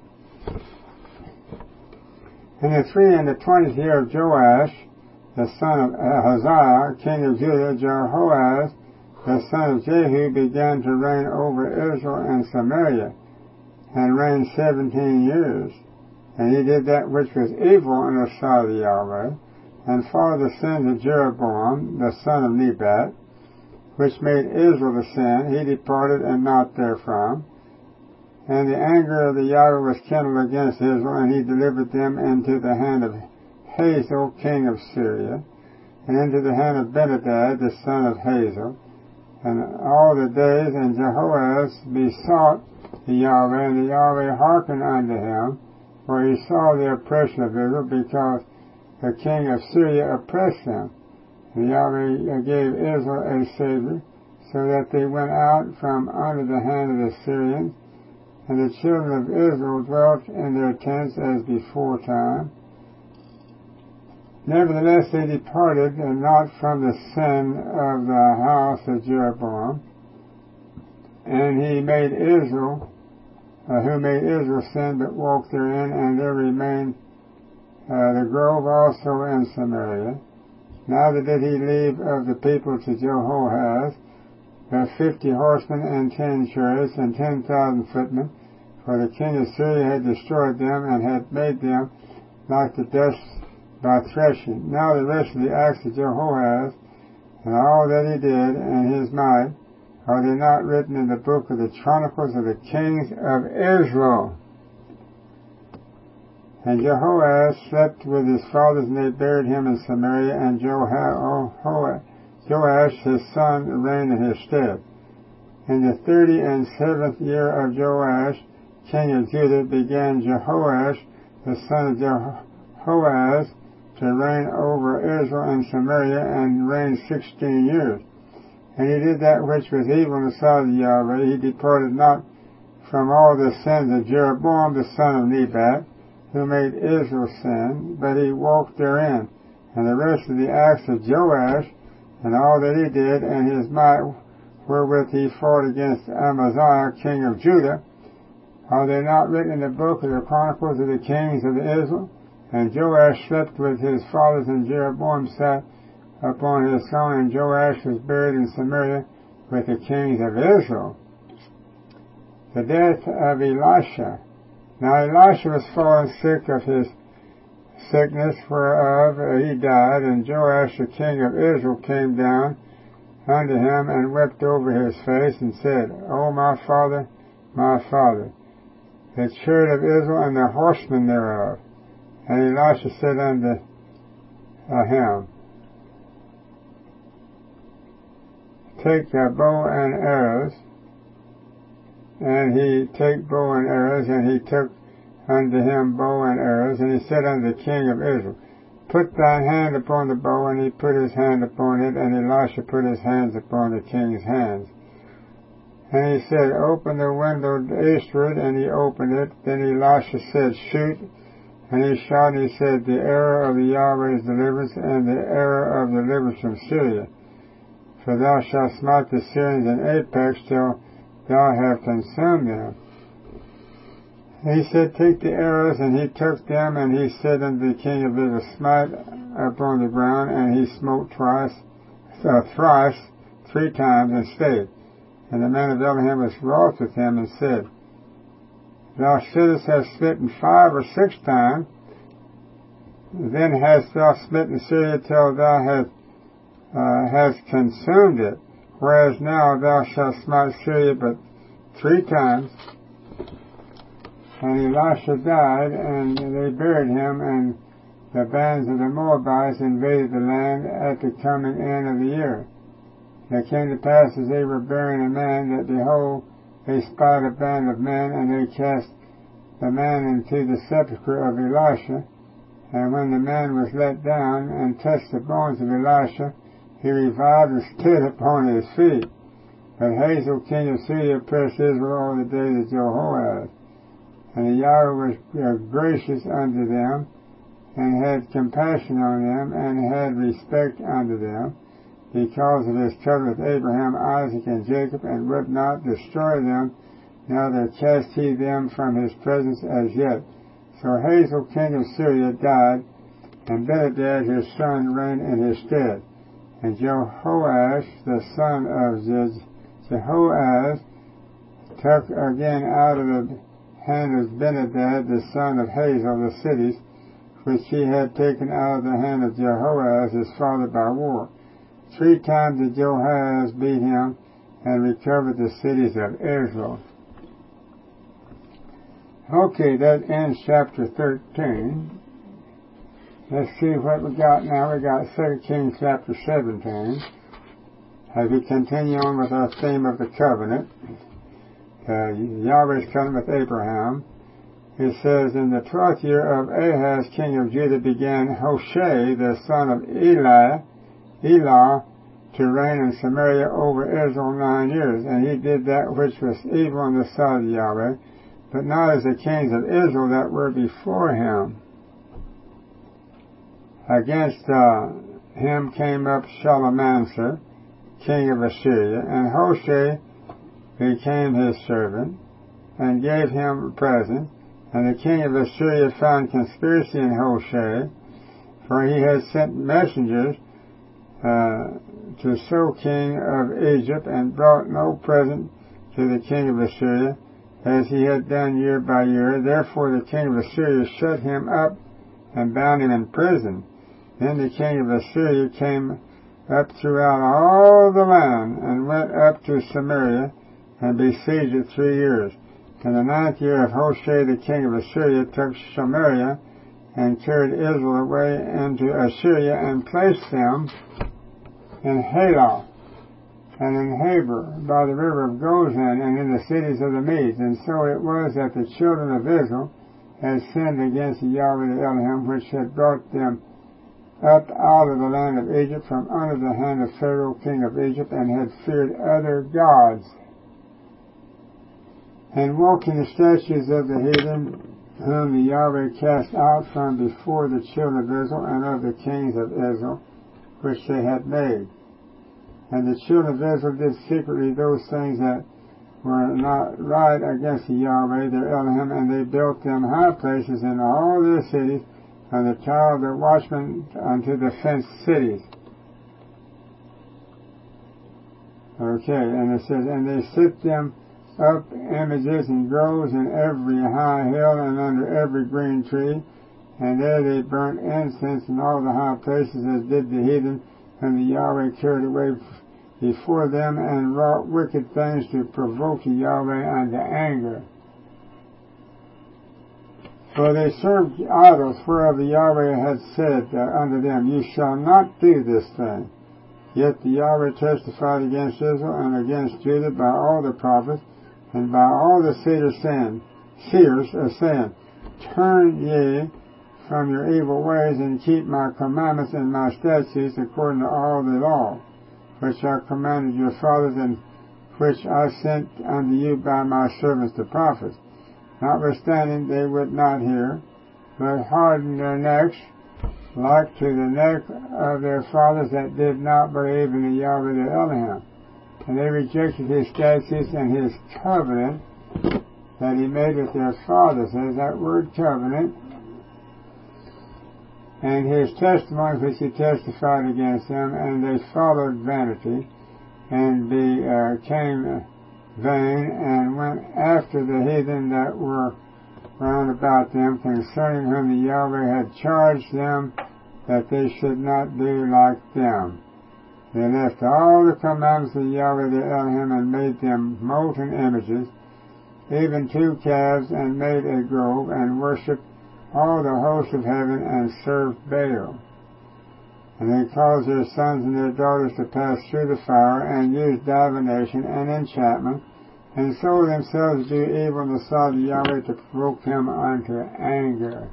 In the 23rd year of Joash, the son of Ahaziah, king of Judah, Jehoaz, the son of Jehu, began to reign over Israel and Samaria, and reigned 17 years. And he did that which was evil in the sight of the Yahweh, and followed the sins of Jeroboam, the son of Nebat, which made Israel to sin. He departed and not therefrom. And the anger of the Yahweh was kindled against Israel, and he delivered them into the hand of Hazael, king of Syria, and into the hand of Benhadad, the son of Hazael. And all the days, and Jehoaz besought the Yahweh, and the Yahweh hearkened unto him, for he saw the oppression of Israel, because the king of Syria oppressed them. And Yahweh gave Israel a savior, so that they went out from under the hand of the Syrians, and the children of Israel dwelt in their tents as before time. Nevertheless they departed, and not from the sin of the house of Jeroboam. And he made Israel, who made Israel sin, but walked therein, and there remained the grove also in Samaria. Neither did he leave of the people to Jehoahaz, but 50 horsemen and 10 chariots and 10,000 footmen, for the king of Syria had destroyed them, and had made them like the dust by threshing. Now the rest of the acts of Jehoahaz, and all that he did, and his might, are they not written in the book of the Chronicles of the kings of Israel? And Jehoahaz slept with his fathers, and they buried him in Samaria, and Joash his son reigned in his stead. In the 37th year of Joash, king of Judah, began Jehoash, the son of Jehoahaz, to reign over Israel and Samaria, and reigned 16 years. And he did that which was evil in the sight of the Yahweh. He departed not from all the sins of Jeroboam, the son of Nebat, who made Israel sin, but he walked therein. And the rest of the acts of Joash, and all that he did, and his might wherewith he fought against Amaziah, king of Judah, are they not written in the book of the Chronicles of the kings of Israel? And Joash slept with his fathers, and Jeroboam sat upon his throne, and Joash was buried in Samaria with the kings of Israel. The death of Elisha. Now Elisha was fallen sick of his sickness, whereof he died, and Joash the king of Israel came down unto him, and wept over his face, and said, O my father, the chariot of Israel, and the horsemen thereof. And Elisha said unto him, Take a bow and arrows. And he took bow and arrows, and he took unto him bow and arrows, and he said unto the king of Israel, Put thine hand upon the bow, and he put his hand upon it, and Elisha put his hands upon the king's hands. And he said, Open the window eastward, and he opened it. Then Elisha said, Shoot. And he shot, and he said, The arrow of the Yahweh's deliverance, and the arrow of deliverance from Syria. For thou shalt smite the Syrians in Apex till thou have consumed them. And he said, Take the arrows, and he took them, and he said unto the king of Israel, Smite upon the ground, and he smote thrice, 3 times, and stayed. And the man of Elohim was wroth with him, and said, Thou shouldst have smitten 5 or 6 times, then hast thou smitten Syria till thou hast consumed it, whereas now thou shalt smite Syria but 3 times. And Elisha died, and they buried him, and the bands of the Moabites invaded the land at the coming in of the year. And it came to pass, as they were burying a man, that behold, they spied a band of men, and they cast the man into the sepulchre of Elisha. And when the man was let down and touched the bones of Elisha, he revived and stood upon his feet. But Hazael, king of Syria, oppressed Israel all the days of Jehoahaz. And the Yahweh was gracious unto them, and had compassion on them, and had respect unto them, because of his covenant with Abraham, Isaac, and Jacob, and would not destroy them, neither cast he them from his presence as yet. So Hazael, king of Syria, died, and Benhadad his son reigned in his stead. And Jehoash, the son of Jehoahaz, took again out of the hand of Benhadad, the son of Hazael, the cities, which he had taken out of the hand of Jehoahaz his father by war. 3 times did Jehoahaz beat him, and recovered the cities of Israel. Okay, that ends chapter 13. Let's see what we got now. We got 2 Kings chapter 17. As we continue on with our theme of the covenant, Yahweh's covenant with Abraham, it says, In the 12th year of Ahaz, king of Judah, began Hoshea, the son of Elah, to reign in Samaria over Israel 9 years. And he did that which was evil in the sight of Yahweh, but not as the kings of Israel that were before him. Against him came up Shalmaneser, king of Assyria, and Hoshea became his servant, and gave him presents. And the king of Assyria found conspiracy in Hoshea, for he had sent messengers to So, king of Egypt, and brought no present to the king of Assyria, as he had done year by year. Therefore the king of Assyria shut him up, and bound him in prison. Then the king of Assyria came up throughout all the land, and went up to Samaria, and besieged it 3 years. In the 9th year of Hoshea, the king of Assyria took Samaria, and carried Israel away into Assyria, and placed them in Halah, and in Habor, by the river of Gozan, and in the cities of the Medes. And so it was that the children of Israel had sinned against the Yahweh the Elohim, which had brought them up out of the land of Egypt from under the hand of Pharaoh, king of Egypt, and had feared other gods, and walked in the statutes of the heathen, whom the Yahweh cast out from before the children of Israel, and of the kings of Israel, which they had made. And the children of Israel did secretly those things that were not right against the Yahweh, their Elohim, and they built them high places in all their cities, from the tower of the watchmen unto the fenced cities. Okay, and it says, and they set them up images and groves in every high hill and under every green tree, and there they burnt incense in all the high places, as did the heathen, whom the Yahweh carried away before them, and wrought wicked things to provoke the Yahweh unto anger. For they served idols, whereof the Yahweh had said unto them, Ye shall not do this thing. Yet the Yahweh testified against Israel and against Judah by all the prophets, and by all the seers, saying, Turn ye from your evil ways, and keep my commandments and my statutes according to all the law, which I commanded your fathers, and which I sent unto you by my servants the prophets. Notwithstanding, they would not hear, but hardened their necks, like to the neck of their fathers that did not believe in the Yahweh their Elohim. And they rejected his statutes and his covenant that he made with their fathers. There's that word covenant. And his testimony which he testified against them, and they followed vanity, and became vain, and went after the heathen that were round about them, concerning whom the Yahweh had charged them that they should not do like them. They left all the commandments of Yahweh their Elohim, and made them molten images, even 2 calves, and made a grove, and worshipped all the hosts of heaven, and served Baal. And they caused their sons and their daughters to pass through the fire, and used divination and enchantment, and sold themselves to do evil in the sight of Yahweh, to provoke him unto anger.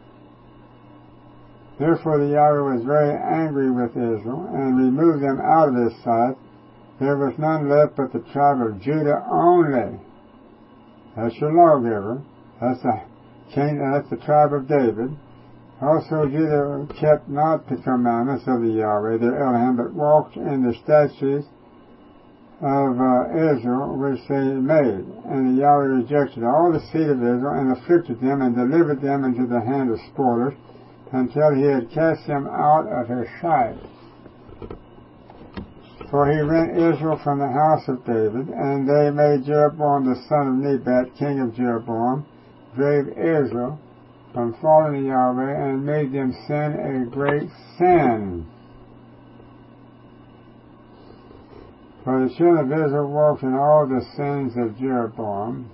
Therefore the Yahweh was very angry with Israel, and removed them out of his sight. There was none left but the tribe of Judah only. That's your lawgiver. That's the tribe of David. Also Judah kept not the commandments of the Yahweh their Elohim, but walked in the statutes of Israel which they made. And the Yahweh rejected all the seed of Israel, and afflicted them, and delivered them into the hand of spoilers, until he had cast them out of his sight. For he rent Israel from the house of David, and they made Jeroboam the son of Nebat, king of Jeroboam, drave Israel from following Yahweh, and made them sin a great sin. For the children of Israel walked in all the sins of Jeroboam,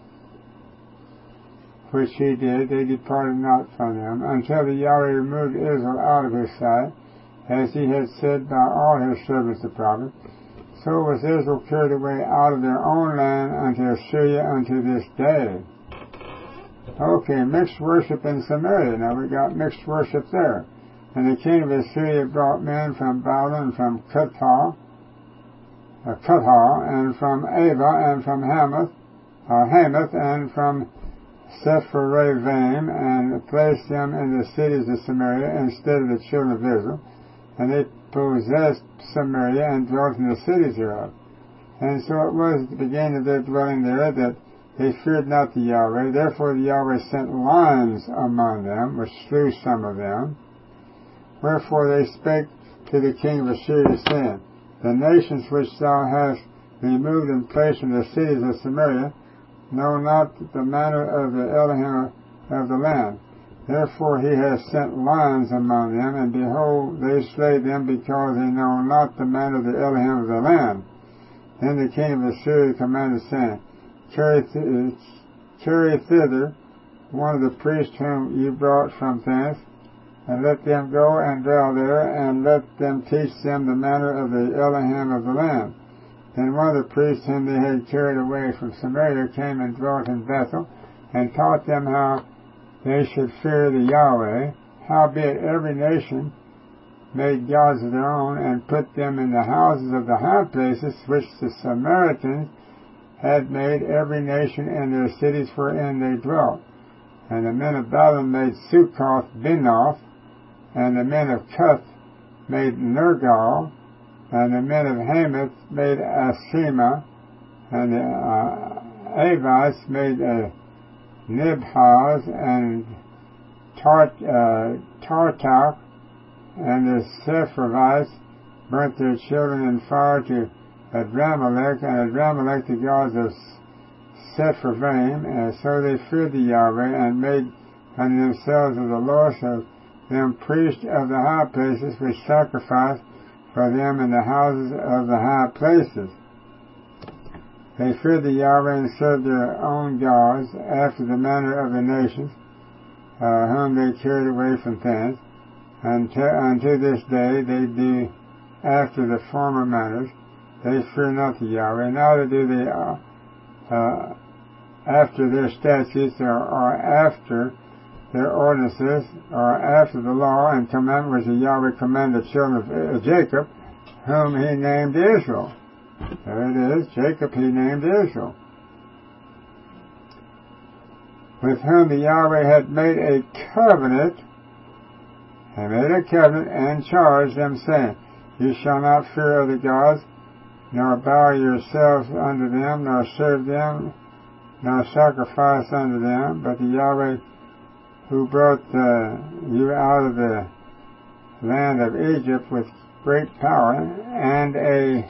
which he did, they departed not from them, until the Yahweh removed Israel out of his sight, as he had said by all his servants the prophets. So was Israel carried away out of their own land unto Assyria unto this day. Okay, mixed worship in Samaria. Now we got mixed worship there. And the king of Assyria brought men from Baalah, and from Cuthah, and from Ava, and from Hamath, and from Sepharvaim, and placed them in the cities of Samaria instead of the children of Israel. And they possessed Samaria, and dwelt in the cities thereof. And so it was at the beginning of their dwelling there that they feared not the Yahweh. Therefore the Yahweh sent lions among them, which slew some of them. Wherefore they spake to the king of Assyria, saying, The nations which thou hast removed and placed in the cities of Samaria know not the manner of the Elohim of the land. Therefore he has sent lions among them, and behold, they slay them, because they know not the manner of the Elohim of the land. Then the king of Assyria commanded, saying, Carry thither one of the priests whom you brought from thence, and let them go and dwell there, and let them teach them the manner of the Elohim of the land. Then one of the priests whom they had carried away from Samaria came and dwelt in Bethel, and taught them how they should fear the Yahweh. Howbeit every nation made gods of their own, and put them in the houses of the high places which the Samaritans had made, every nation in their cities wherein they dwelt. And the men of Balaam made Succoth Binoth, and the men of Cuth made Nergal, and the men of Hamath made Asima, and the Avites made Nibhaz and Tartak, and the Sepharvites burnt their children in fire to Adramelech, and Adramelech the gods of Sepharvaim, and so they feared the Yahweh, and made unto themselves of the Lord, so them priests of the high places, which sacrificed for them in the houses of the high places. They feared the Yahweh and served their own gods after the manner of the nations, whom they carried away from thence. Unto this day they do after the former manners. They fear not the Yahweh, neither do they after their statutes or after their ordinances, or after the law and commandment which the Yahweh commanded the children of Jacob, whom he named Israel. There it is, Jacob he named Israel, with whom the Yahweh had made a covenant, and charged them, saying, You shall not fear other gods, nor bow yourselves unto them, nor serve them, nor sacrifice unto them, but the Yahweh who brought you out of the land of Egypt with great power and a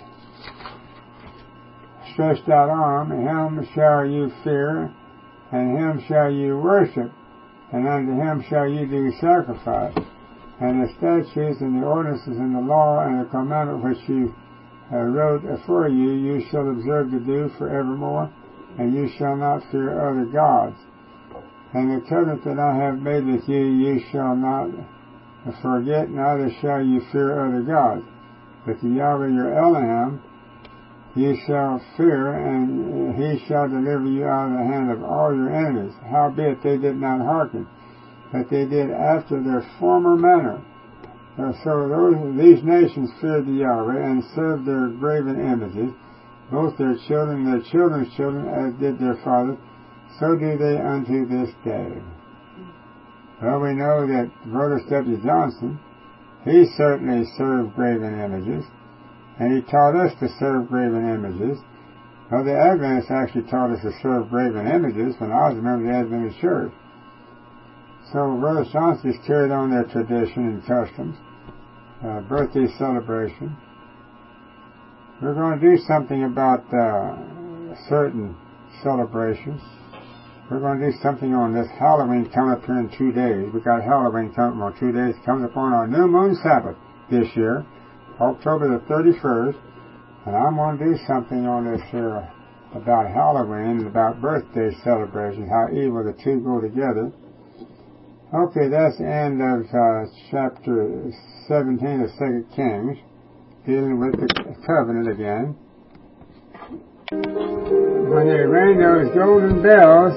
stretched out arm, him shall you fear, and him shall you worship, and unto him shall you do sacrifice. And the statutes and the ordinances and the law and the commandment which you wrote for you, you shall observe to do forevermore, and you shall not fear other gods. And the covenant that I have made with you, you shall not forget, neither shall you fear other gods. But the Yahweh your Elohim you shall fear, and he shall deliver you out of the hand of all your enemies. Howbeit they did not hearken, but they did after their former manner. So these nations feared the Yahweh, and served their graven images, both their children and their children's children, as did their fathers. So do they unto this day. Well, we know that Brother W. Johnson, he certainly served graven images, and he taught us to serve graven images. Well, the Adventists actually taught us to serve graven images when I was a member of the Adventist Church. So Brother Johnson's carried on their tradition and customs, birthday celebration. We're going to do something about certain celebrations. We're going to do something on this Halloween coming up here in 2 days. We've got Halloween coming up in 2 days. It comes upon our new moon Sabbath this year, October the 31st. And I'm going to do something on this here about Halloween and about birthday celebrations, how evil the two go together. Okay, that's the end of chapter 17 of 2 Kings, dealing with the covenant again. When they rang those golden bells,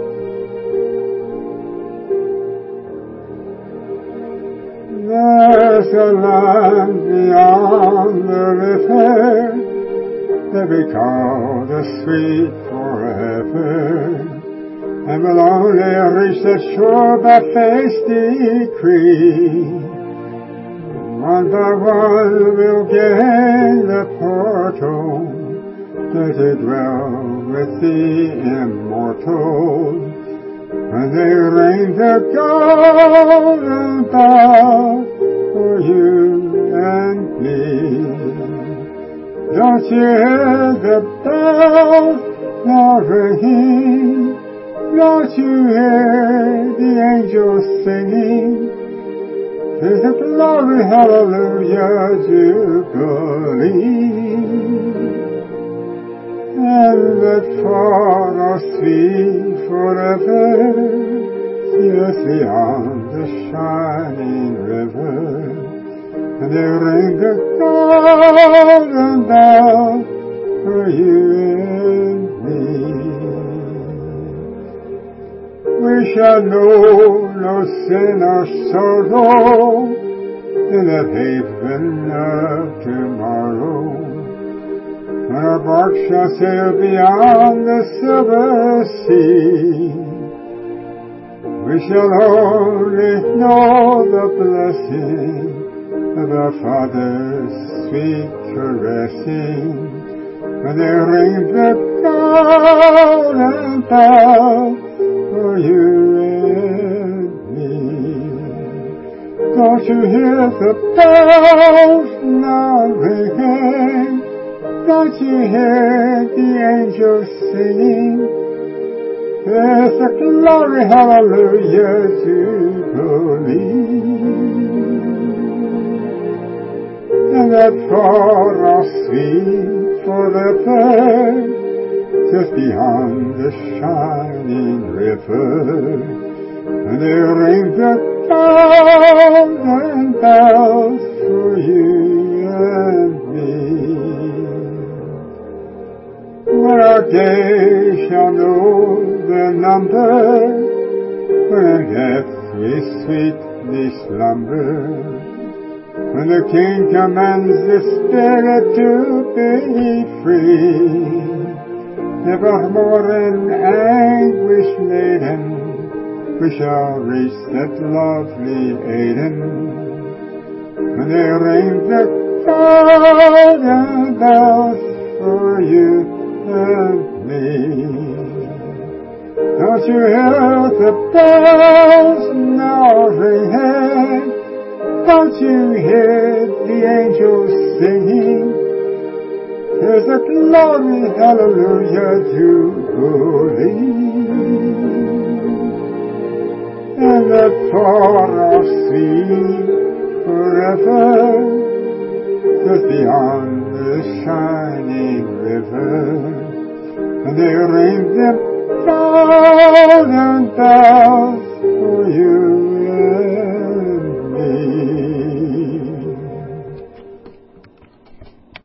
there's a land beyond the river that we call the sweet forever, and will only reach that shore by faith's decree. One by one we'll gain the portal, there to dwell with the immortals, when they ring the golden bell for you and me. Don't you hear the bells now ringing? Don't you hear the angels singing? 'Tis a glory, hallelujah, jubilee. And that far off sweet forever, just beyond the shining river, and they ring the golden bell for you and me. We shall know no sin or sorrow in that haven of tomorrow, when our bark shall sail beyond the silver sea. we shall only know the blessing of our Father's sweet caressing, when they ring the golden bell for you and me. Don't you hear the bells now ringing? Don't you hear the angels singing? There's a glory, hallelujah, jubilee. And that far off sweet forever, just beyond the shining river, and they ring the golden bells for you and me. When our days shall know their number, when in death we sweetly slumber, when the King commands the Spirit to be free, nevermore in anguish laden, we shall reach that lovely Eden, when they ring the golden bells for you and me. Don't you hear the bells now ringing? Don't you hear the angels singing? There's a glory, hallelujah, jubilee. And that far off sea forever, just beyond the shining river, and they ring them golden bells for you